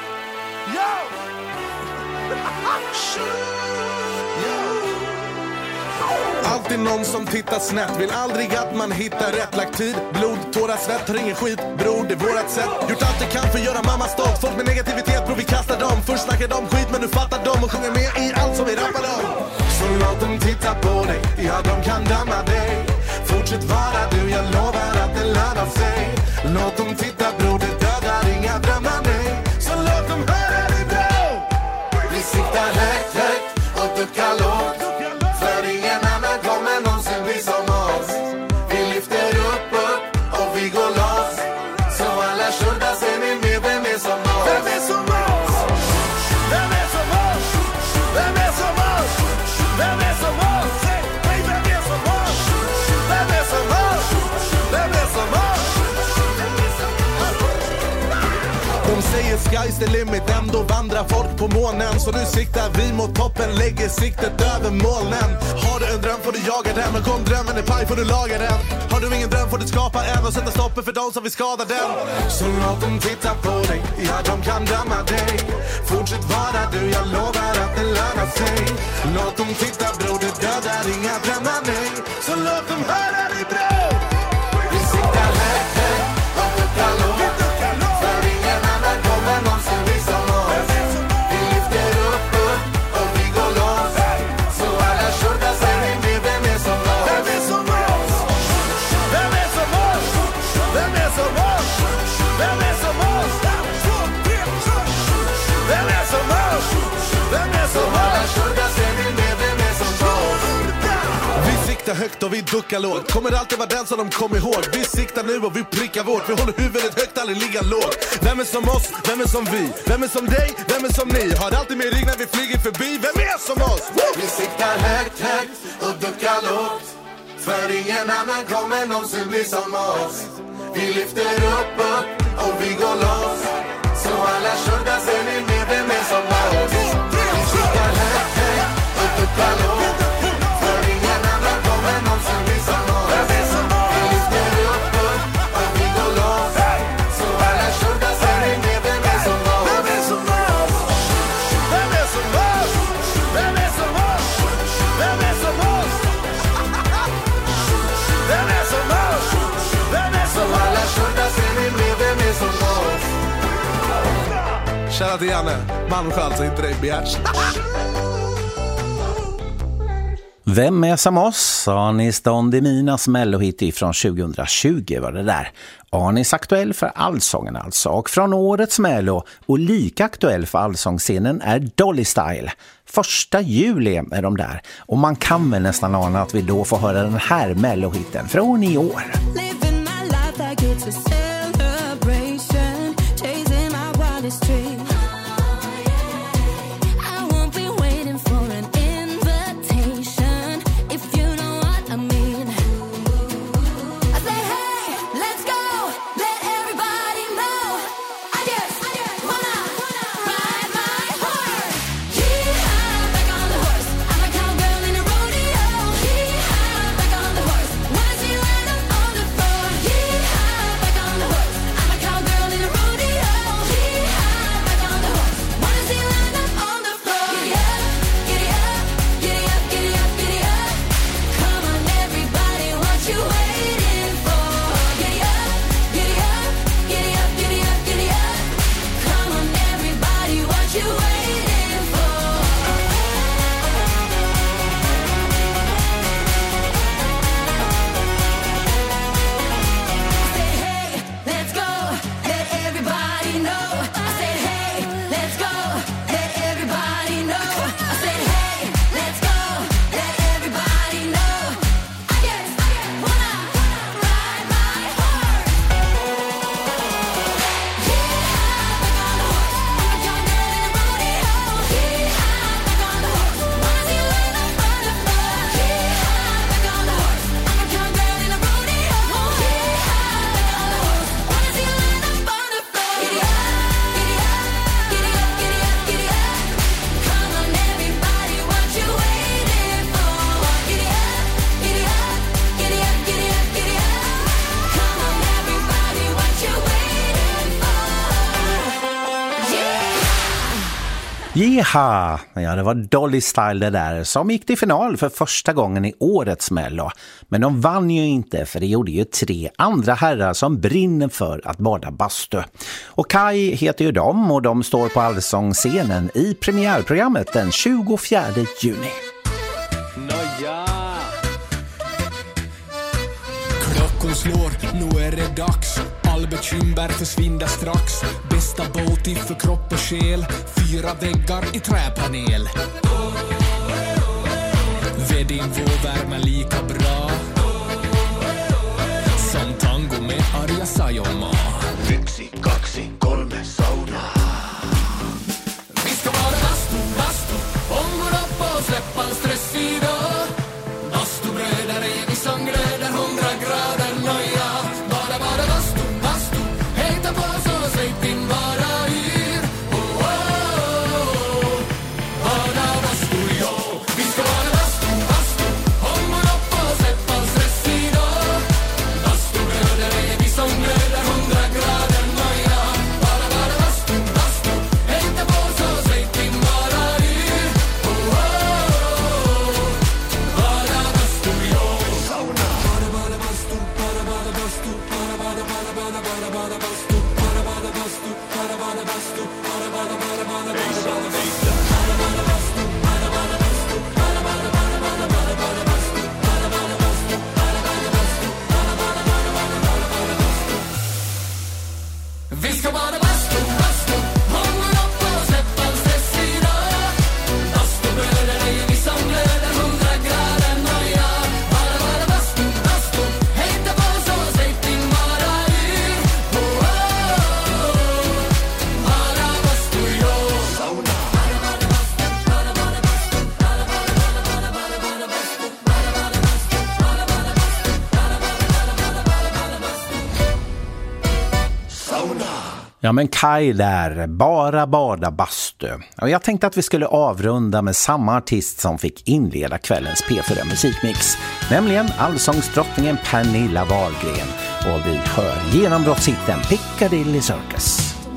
Alltid någon som tittar snett, vill aldrig att man hittar rätt. Lagt tid, blod, tårar, svett, har ingen skit. Bror, det är vårat sätt. Gjort allt det kan för att göra mamma stolt. Folk med negativitet, bror, vi kastar dem. Först snackar de skit, men nu fattar de och sjunger med i allt som vi rappar om. Så låt dem titta på dig, ja de kan döma dig. Fortsätt vara du, jag lovar att det lönar sig. Låt dem titta, bror, det dödar inga drömmar, nej. Så låt dem höra dig, bro. Vi siktar högt, högt och duckar lågt. För ingen annan kommer någonsin bli som oss. Vi lyfter upp, upp och vi går loss. Så alla skjuldar ser ni med, vem är som oss? Vem är som oss? Vem är som oss? Vem är som oss? Vem är som oss? Hey, vem är som oss? sky's the limit. Ändå vandrar folk på månen. Så nu siktar vi mot toppen, lägger siktet över molnen. Har du en dröm får du jaga den. Och kom drömmen är paj får du laga den. Har du ingen dröm får du skapa en. Och sätta stoppen för de som vill skada den. Så låt dem titta på dig, ja de kan döma dig. Fortsätt vara du, jag lovar att det lönar sig. Låt dem titta bror, det dödar inga drömmar, nej. Så låt dem höra dig bror. Vi siktar högt, högt och duckar lågt. För ingen annan kommer någonsin bli som oss. Vi lyfter upp, upp och vi går loss. Så alla skjortar säger med vem är som oss. Vem är som oss? Vem är som oss? Vem är som oss? Vem är som oss? Vem är som oss? Vem är som oss? Alla skjortar säger med vem är som oss. Vi siktar högt och vi duckar lågt. Kommer alltid vara den som de kommer ihåg. Vi siktar nu och vi prickar vårt. Vi håller huvudet högt, aldrig ligga lågt. Vem är som oss? Vem är som vi? Vem är som dig? Vem är som ni? Har alltid med rygg när vi flyger förbi. Vem är som oss? Vi siktar högt, högt och duckar lågt. För ingen annan kommer någonsin bli som oss. Vi lyfter upp, upp och vi går loss. Så alla skjortar ser ni med vem är som oss. Vi siktar högt, högt och duckar lågt. För ingen annan kommer någonsin bli som oss. Vi lyfter upp, upp och vi går loss. Så alla skjortar ser ni med vem är som oss. Vem är som oss? Vem är som oss? Vem är som oss? Vem är som oss? Vem är som oss? Vem är som alla skjortar ser ni med vem är som oss. Kära till Janne, Malmsjö alltså, inte dig Bjärs. Vem är som oss? Anis Don Deminas mellohit ifrån 2020 var det där. Anis aktuell för allsången alltså. Och från årets mello och lika aktuell för allsångsscenen är Dolly Style. 1 juli är de där. Och man kan väl nästan ana att vi då får höra den här mellohiten från i år. Living my life like it's a celebration, chasing my wildest dreams. I won't be waiting for an invitation, if you know what I mean. I say hey, let's go, let everybody know. I just wanna ride my horse. Yeehaw, back on the horse. I'm a cowgirl in a rodeo. Yeehaw, back on the horse. Wanna see you land up on the floor. Yeehaw, back on the horse. I'm a cowgirl in a rodeo. Yeehaw, back on the horse. Wanna see you land up on the floor. Giddy up, giddy up, giddy up, giddy up, giddy up. Come on everybody, what you waiting for? Giddy up, giddy up, giddy up, giddy up, giddy up. Come on everybody, what you waiting for? I said hey, let's go, let everybody know. I said hey, let's go, let everybody know. I said hey, let's go, let everybody know. I just wanna ride my horse. Yeehaw, back on the horse. I'm a young girl in a rodeo. Yeehaw, back on the horse. Wanna see you land up on the floor. Yeehaw, back on the horse. I'm a young girl in a rodeo. Yeehaw, back on the horse. Wanna see you land up on the floor. Giddy up, giddy up, giddy up, giddy up, giddy up. Come on everybody, what you waiting for? Giddy up, giddy up, giddy up, giddy up, giddy up. Come on everybody, what you waiting for? Jeha! Ja, det var Dolly Style det där som gick till final för första gången i årets mello. Men de vann ju inte, för det gjorde ju 3 andra herrar som brinner för att bada bastu. Och Kai heter ju de, och de står på allsångsscenen i premiärprogrammet den 24 juni. Nåja! Klockan slår, nu är det dags. All bekymmer försvinner strax. Bästa båt för kropp och själ. 4 väggar i träpanel. Vedin får värma lika bra som tango med Arja Saijonmaa. 1, 2, 3 sauna. Vi ska vara bastu, bastu. Ångår upp och släppa en stressig dag. Bastubröder är vi som gröder 100 grader nöja. Bara bastu, bastu. Hejta på så säg din bara yr. Ja men Kaj där, bara bada bastu. Och jag tänkte att vi skulle avrunda med samma artist som fick inleda kvällens P4 musikmix. Nämligen allsångsdrottningen Pernilla Wahlgren. Och vi hör genombrottshitten Piccadilly Circus.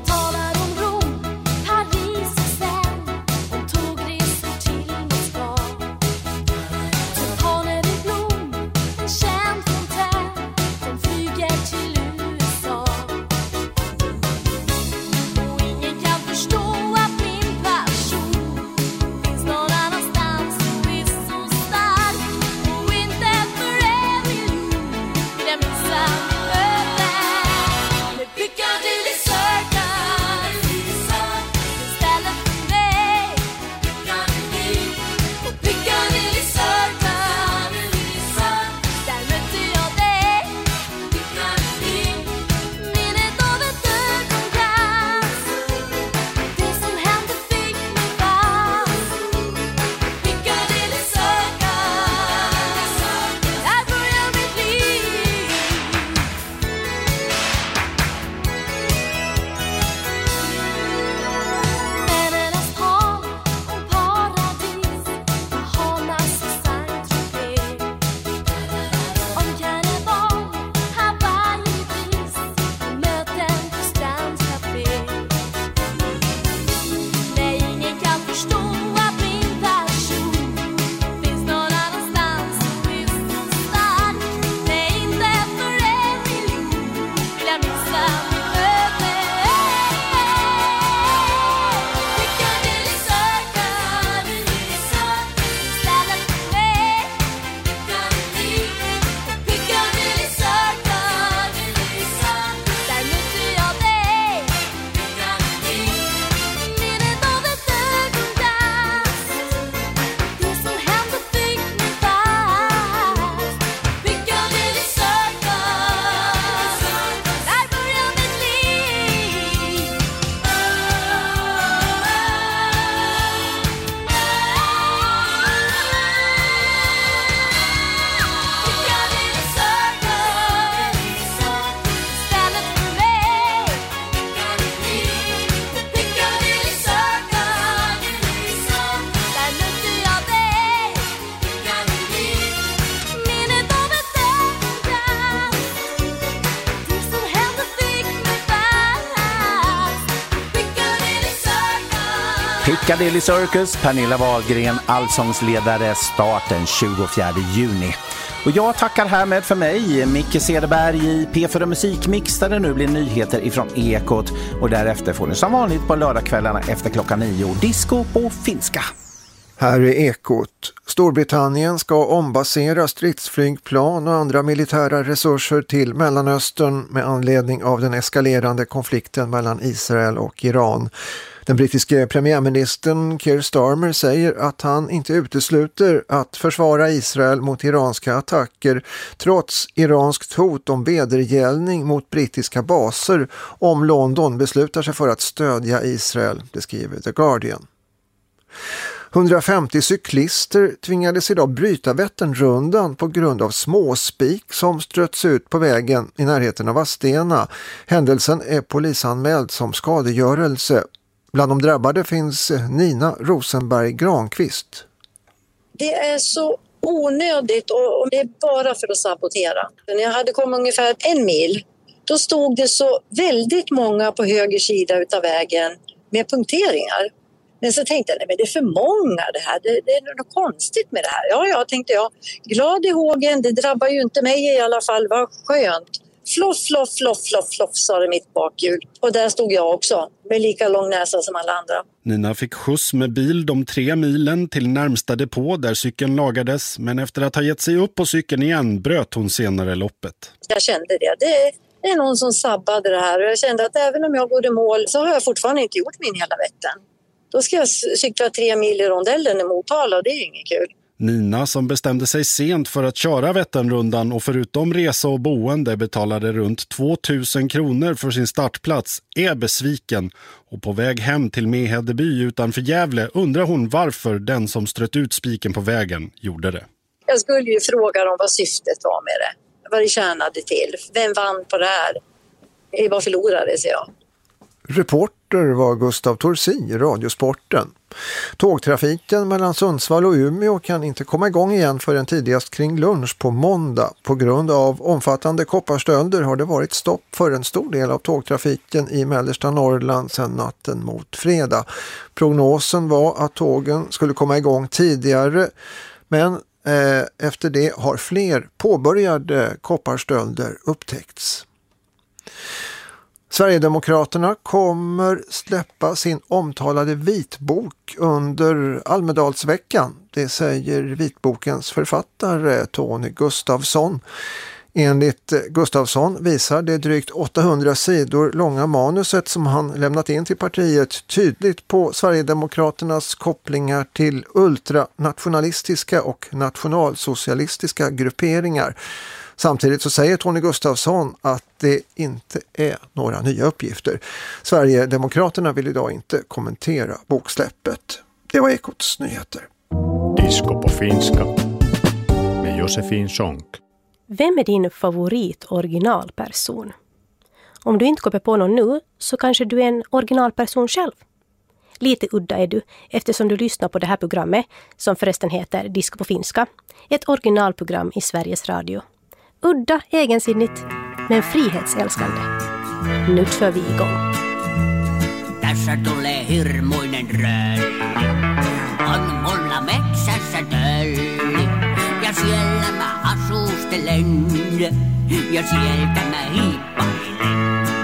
Piccadilly Circus, Pernilla Wahlgren, allsångsledare, start den 24 juni. Och jag tackar härmed för mig, Micke Cederberg i P4 Musikmix, där det nu blir nyheter ifrån Ekot. Och därefter får ni som vanligt på lördagskvällarna efter klockan 9 disco på finska. Här är Ekot. Storbritannien ska ombasera stridsflygplan och andra militära resurser till Mellanöstern med anledning av den eskalerande konflikten mellan Israel och Iran. Den brittiske premiärministern Keir Starmer säger att han inte utesluter att försvara Israel mot iranska attacker trots iranskt hot om vedergällning mot brittiska baser om London beslutar sig för att stödja Israel, det skriver The Guardian. 150 cyklister tvingades idag bryta Vätternrundan på grund av småspik som ströts ut på vägen i närheten av Vadstena. Händelsen är polisanmäld som skadegörelse. Bland de drabbade finns Nina Rosenberg Granqvist. Det är så onödigt och det är bara för att sabotera. När jag hade kommit ungefär 1 mil, då stod det så väldigt många på höger sida utav vägen med punkteringar. Men så tänkte jag, nej, men det är för många det här. Det är något konstigt med det här. Ja, tänkte jag. Glad i hågen, det drabbar ju inte mig i alla fall. Vad skönt. Floff, floff, floff, floff, floff, sa det mitt bakhjul. Och där stod jag också, med lika lång näsa som alla andra. Nina fick skjuts med bil de 3 milen till närmsta depå där cykeln lagades. Men efter att ha gett sig upp på cykeln igen bröt hon senare loppet. Jag kände det. Det är någon som sabbade det här. Och jag kände att även om jag går i mål så har jag fortfarande inte gjort min hela Vättern. Då ska jag cykla 3 mil i rondellen i Motala och det är ju inget kul. Nina, som bestämde sig sent för att köra Vätternrundan och förutom resa och boende betalade runt 2000 kronor för sin startplats, är besviken. Och på väg hem till Mehedeby utanför Gävle undrar hon varför den som strött ut spiken på vägen gjorde det. Jag skulle ju fråga dem vad syftet var med det. Vad det tjänade till. Vem vann på det här? Vad förlorade, säger jag. Reporter var Gustav Torsi i Radiosporten. Tågtrafiken mellan Sundsvall och Umeå kan inte komma igång igen förrän tidigast kring lunch på måndag. På grund av omfattande kopparstölder har det varit stopp för en stor del av tågtrafiken i mellersta Norrland sedan natten mot fredag. Prognosen var att tågen skulle komma igång tidigare, men efter det har fler påbörjade kopparstölder upptäckts. Sverigedemokraterna kommer släppa sin omtalade vitbok under Almedalsveckan. Det säger vitbokens författare Tony Gustafsson. Enligt Gustafsson visar det drygt 800 sidor långa manuset som han lämnat in till partiet tydligt på Sverigedemokraternas kopplingar till ultranationalistiska och nationalsocialistiska grupperingar. Samtidigt så säger Tony Gustafsson att det inte är några nya uppgifter. Sverigedemokraterna vill idag inte kommentera boksläppet. Det var Ekots nyheter. Disco på finska med Josefin Sonck. Vem är din favorit originalperson? Om du inte kommer på någon nu så kanske du är en originalperson själv. Lite udda är du eftersom du lyssnar på det här programmet som förresten heter Disco på finska. Ett originalprogram i Sveriges Radio. Udda, egensinnigt, men frihetsälskande. Nu kör vi igång. Tässä tulee hirmuinen rölli. On mulla metsässä tölli. Ja siellä mä asustelen. Ja sieltä mä hiippailen.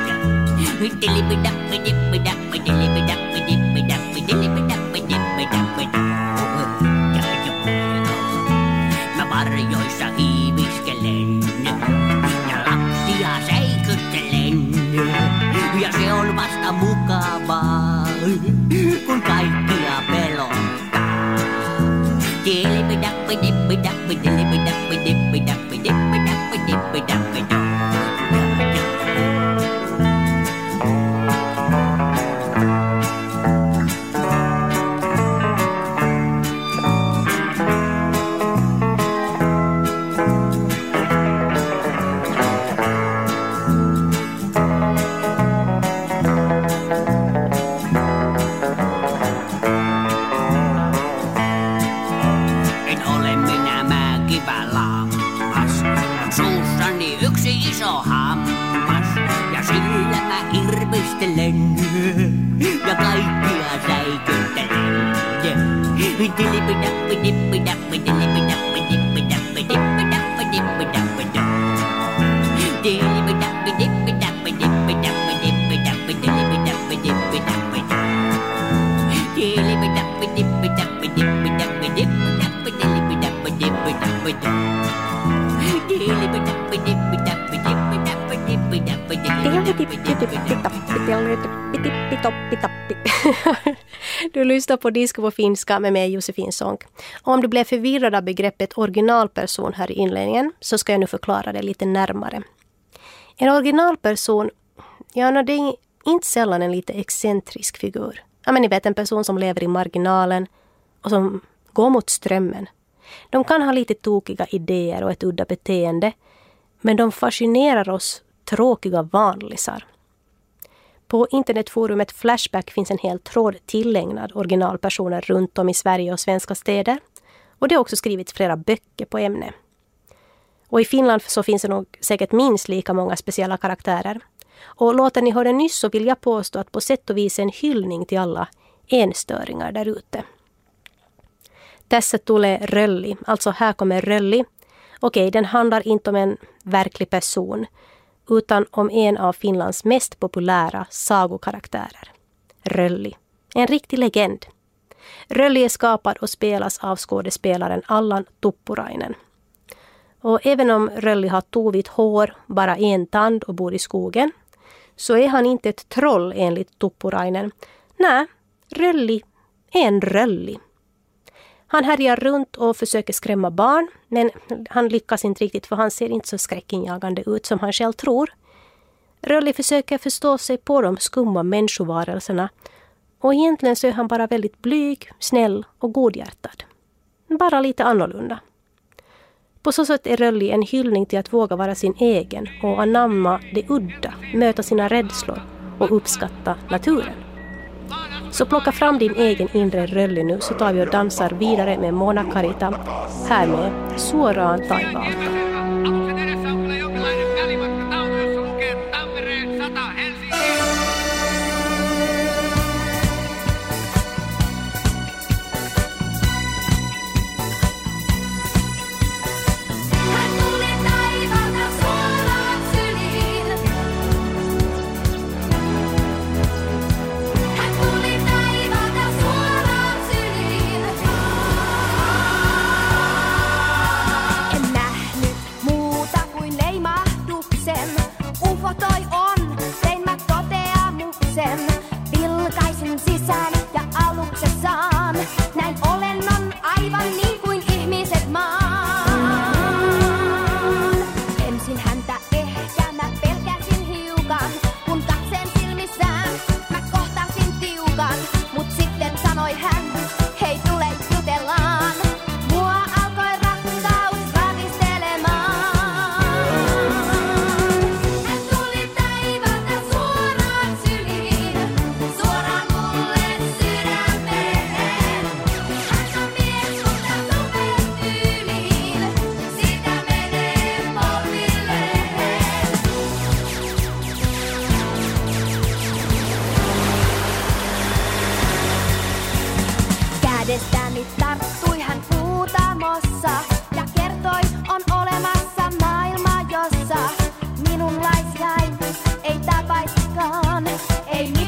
Mä varjoissa hiiviskelen. Ja lapsia säikyttelen. Ja se on vasta mukavaa, kun kaikkia pelottaa. En ole minä mäkivä lammas, suussani yksi iso hammas. Ja sillä mä irvistelen ja kaikkia säikyttelen. Du lyssnar på Disco på finska med mig Josefin Sonck. Om du blev förvirrad av begreppet originalperson här i inledningen så ska jag nu förklara det lite närmare. En originalperson, det är inte sällan en lite excentrisk figur. Ja, men ni vet, en person som lever i marginalen och som går mot strömmen. De kan ha lite tokiga idéer och ett udda beteende, men de fascinerar oss tråkiga vanlisar. På internetforumet Flashback finns en hel tråd tillägnad originalpersoner runt om i Sverige och svenska städer. Och det har också skrivits flera böcker på ämne. Och i Finland så finns det nog säkert minst lika många speciella karaktärer. Och låten ni hörde nyss så vill jag påstå att på sätt och vis en hyllning till alla enstöringar där ute. Tässä tulee rölli, alltså här kommer rölli. Okej, den handlar inte om en verklig person utan om en av Finlands mest populära sagokaraktärer. Rölli. En riktig legend. Rölli är skapad och spelas av skådespelaren Allan Tuppurainen. Och även om Rölli har tovigt hår, bara en tand och bor i skogen, så är han inte ett troll enligt Tuppurainen. Nej, Rölli är en rölli. Han härjar runt och försöker skrämma barn, men han lyckas inte riktigt för han ser inte så skräckinjagande ut som han själv tror. Rölli försöker förstå sig på de skumma människovarelserna och egentligen så är han bara väldigt blyg, snäll och godhjärtad. Bara lite annorlunda. På så sätt är Rölli en hyllning till att våga vara sin egen och anamma det udda, möta sina rädslor och uppskatta naturen. Så plocka fram din egen inre rölli nu så tar vi och dansar vidare med Mona Karita här med Suoraan taivaalta. Kädestäni tarttui hän huutamossa ja kertoi, on olemassa maailma, jossa minunlaisia ei tapaisikaan. Ei